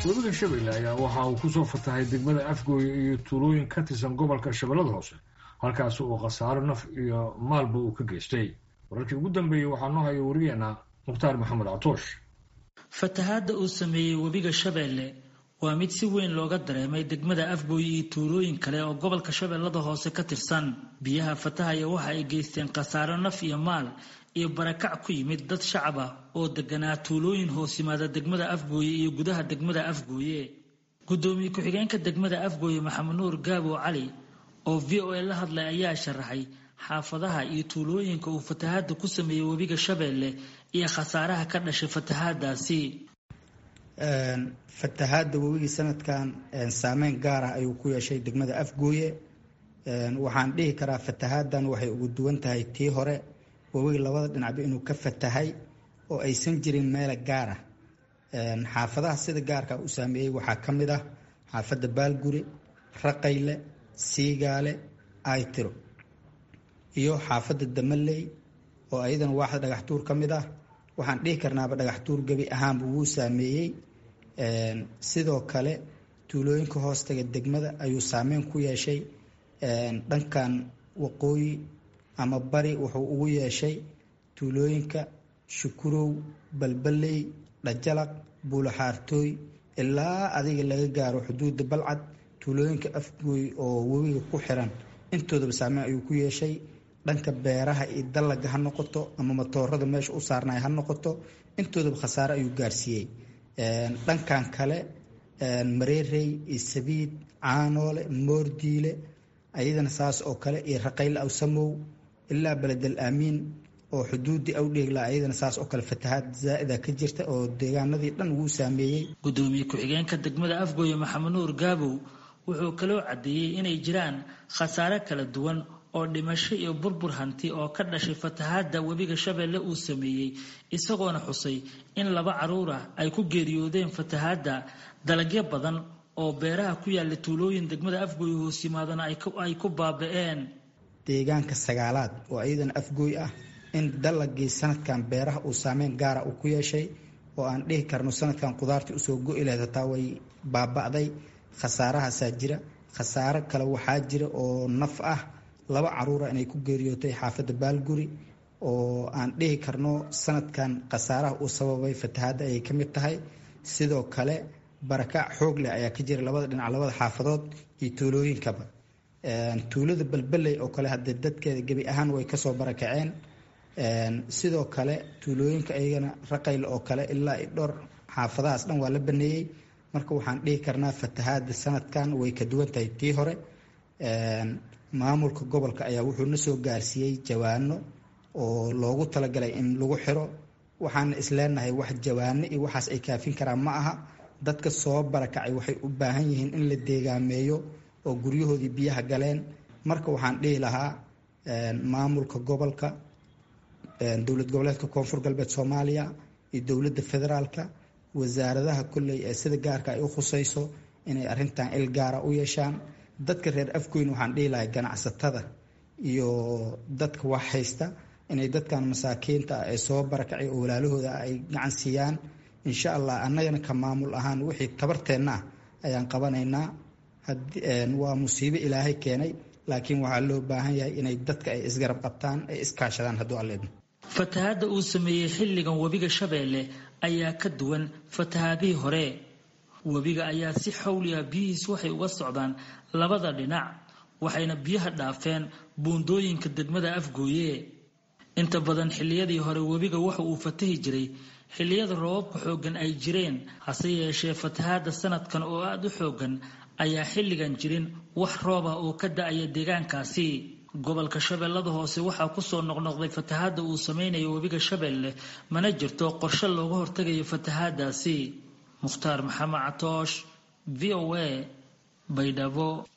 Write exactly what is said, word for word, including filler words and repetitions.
webiga Shabeelle ayaa waxa uu ku soo fatahay degmada Afgooy iyo tuulooyin ka tirsan gobolka Shabeellada Hoose halkaas oo khasaaro naf iyo maalba uu ka geystay. wararkii ugu dambeeyay waxaa noo hayay wariyeena Mukhtaar Maxamed Catoosh. fatahaadda uu sameeyay webiga Shabeelle waa mid si weyn looga dareemay degmada Afgooy iyo tuulooyin kale oo gobolka Shabeellada Hoose ka tirsan. biyaha fatahaya waxa ay geysteen khasaaro naf iyo maal iyo barakac ku yimid dad shacab ah oo deganaa tuulooyin hoos yimaada degmada Afgooy iyo gudaha degmada Afgooy. gudoomiye ku-xigeenka degmada Afgooy Maxamed Nuur Gaabo Cali oo V O A la hadlay ayaa sharaxay xaafadaha iyo tuulooyinka uu fatahaadda ku sameeyay webiga Shabeelle iyo khasaaraha ka dhashay fatahaadaasi. een fatahaadda webiga sanadkan saameyn gaar ah ayuu ku yeeshay degmada Afgooy. een waxaan dhihi karaa fatahaaddan waxay ugu duwan tahay tii hore webiga labada dhinacba inuu ka fatahay oo aysan jirin meel gaar ah. een xaafadaha sida gaarka u saameeyay waxaa ka mid ah xaafadda Baalguri, Raqayle, Siigaale, Aytiro iyo xaafadda Damaley oo ayadana waaxda dhagax tuur ka mid ah. waxaan dhihi karnaaba dhagax tuur gabi ahaan uu saameeyay. een sidoo kale tuulooyinka hoostaga degmada ayuu saameyn ku yeeshay. een dhankan waqooyi ama bari wuxuu ugu yeeshay tuulooyinka Shukurow, Balbaley, Dhajalaq, Buulaxaartooy ilaa adiga laga gaaro xuduudda Balcad. tuulooyinka Afgooy oo webiga ku xiran intoodaba saameyn ayuu ku yeeshay. dhanka beeraha iyo dalaga ha noqoto ama matoorada meesha u saarnay ha noqoto intoodaba khasaare ayuu gaarsiiyay. een dhankan kale een Mareerey, Isabiid, Caanoole, Moordiile ayadana saas oo kale iyo Raqayle aw Samow ilaa Beledel Aamin oo xuduudii u dheeglaa ayadana saas oo kale fatahaad zaa'ida ka jirta oo deegaanadii dhan uu saameeyay. gudoomiye ku-xigeenka degmada Afgooy Maxamed Nuur Gaabo wuxuu kaloo cadeeyay inay jiraan khasaare kala duwan oo dhimasho iyo burbur hanti oo ka dhashay fatahaadda webiga Shabeelle uu sameeyay isagoona xusay in laba caruur ah ay ku geeriyoodeen fatahaadda. dalagyo badan oo beeraha ku yaala tuulooyin degmada Afgooy hoos yimaadana ay ku baaba'een. deegaanka sagaalaad oo ayadana Afgooy ah in dalagii sanadkan beeraha uu saameyn gaar ah ku yeeshay oo aan dhihi karno sanadkan qudaartii usoo go'i lahayd taa way baaba'day. khasaarahaas jira. khasaare kale waxaa jira oo naf ah laba caruur inay ku geeriyootay xaafadda Baalguri oo aan dhihi karno sanadkan khasaaraha uu sababay fatahaadda ay ka mid tahay. sidoo kale barakac xoog leh ayaa ka jira labada dhinac labada xaafadood iyo tuulooyinkaba. een tuulada Balbaley oo kale hadda dadkeeda gabi ahaan way ka soo barakaceen. een sidoo kale tuulooyinka ayagana Raqayle oo kale ilaa dhowr xaafadahaas dhan waa la baneeyay. marka waxaan dhihi karnaa fatahaadda sanadkan way ka duwan tahay tii hore. een maamulka gobolka ayaa wuxuu na soo gaarsiiyay jawaano oo loogu talagalay in lagu xiro. waxaan isleenahay wax jawaano iyo waxaas ay kaafin karaan ma aha. dadka soo barakacay waxay u baahan yihiin in la deegaameeyo oo guryahoodii biyaha galeen. marka waxaan dhihi lahaa maamulka gobolka, dowlad goboleedka Koonfur Galbeed Soomaaliya iyo dowladda federaalka, wasaaradaha kulley ee sida gaarka ay u khusayso inay arrintan il gaara u yeeshaan. dadka reer Afgooy waxaan dhihi lahaa ganacsatada iyo dadka wax haysta inay dadkan masaakiinta ay soo barakacay oo walaalahooda ay gacan siiyaan. insha Allah annagana ka maamul ahaan wixii tabarteena ayaan qabanaynaa. waa musiibo Ilaahay keenay laakiin waxaa loo baahan yahay inay dadka ay isgarab qabtaan ay iskaashadaan hadduu Alle. fatahaadda uu sameeyay xilligan webiga Shabeelle ayaa ka duwan fatahaadihii hore. webiga ayaa si xawli ah biyihiisu waxay uga socdaan labada dhinac waxayna biyaha dhaafeen buundooyinka degmada Afgooy. inta badan xilliyadii hore webiga waxa uu fatahi jiray xilliyada roobabka xoogan ay jireen. hase yeeshee fatahaadda sanadkan oo aad u xoogan ayaa xilligan jirin wax roob ah oo ka da'aya deegaankaasi. gobolka Shabeellada Hoose waxaa ku soo noqnoqday fatahaadda uu sameynayo webiga Shabeelle mana jirto qorshe looga hortagayo fatahaaddaasi. Mukhtaar Maxamed Catoosh, V O A, Baydhabo.